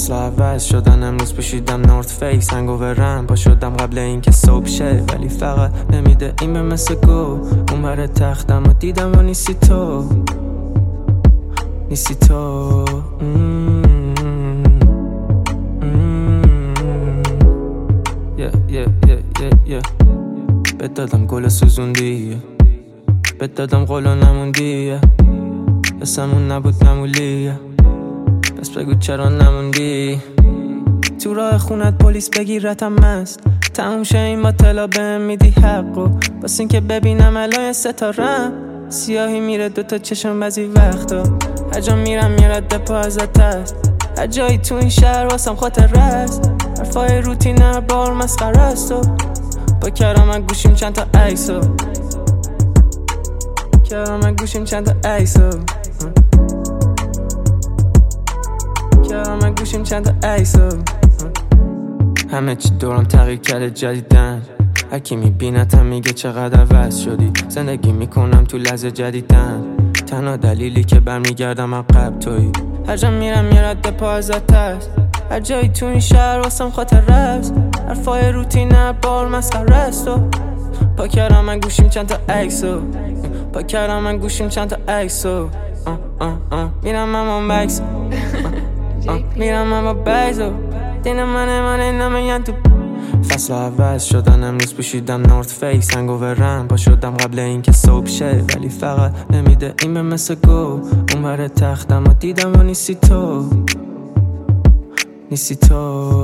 فصل عوض شدن، امروز پوشیدم نورت فیس هنگوورم، پا شدم قبل اینکه صبح شه، ولی فقط نمیده این به مثل گو. اون بر تختم و دیدم و نیستی تو، نیستی تو. بهت دادم گل سوزوندی، بهت دادم قول و نموندی، اسمون نبود نمولی، پس بگو چرا نموندی. تو راه خونت پلیس بگیرتم مست، تموم شه این با طلا بهم میدی حقو، بس این که ببینم الان ستارم سیاهی میره دوتا چشم بعضی وقتا، هر جا میرم یه رد پا ازت هست، هر جایی تو این شهر واسم خاطره است، حرفای روتین هر بار مسخره است. و با کرامت گوشیم چند تا عکسو، کرامت گوشیم چند تا عکسو، کرامت گوشیم چند تا عکسو. همه چی دورم تغییر کرده جدیدن، هر کی میبینتم میگه چقدر عوض شدی، زندگی میکنم تو لحظه جدیدن، تنها دلیلی که برمیگردم عقب تویی، هر جا میرم یه رد پا ازت هست، هر جایی تو این شهر واسم خاطره است، حرفای روتین هر بار مسخره است. و پا کردم من گوشیم چند تا عکسو، پا کردم من گوشیم چند تا عکسو، میرم من با بکس، میرم من با بکسو، دین منه نمیگن تو. فصل عوض شدن، امروز پوشیدم نورت فیس هنگوورم، پا شدم قبل اینکه صبح شه، ولی فقط نمیده این به مثل گو. اون بر تختم و دیدم و نیستی تو، نیستی تو.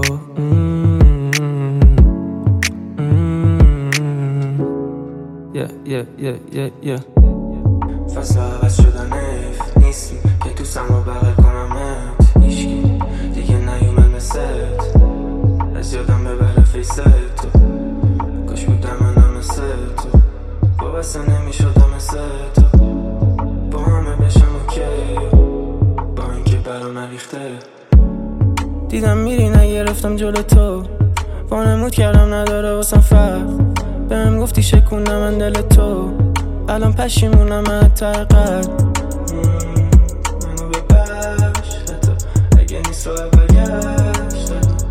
فصل عوض شدن ایف نیستی که تو سم رو بغل کنمت، هیچکی دیگه نیومد مثل از یادم ببره فیست تو، کاش بودم منم مثل تو، وابسته نمیشدم مثل تو، با همه بشم اوکی، با اینکه برام ریخته. دیدم میری نگرفتم جلو تو، وانمود کردم نداره واسم فرق، بهم گفتی شکوندم من دل تو، الان پشیمونم حتی قد منو ببخش حتی اگه نیست رو برگشت.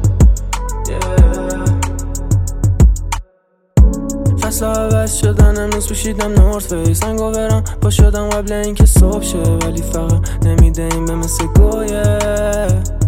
فصل عوض شدن، امروز پوشیدم نورت فیس هنگوورم، پا شدم قبل اینکه صبح شه، ولی فقط نمیده این به مثل گویه.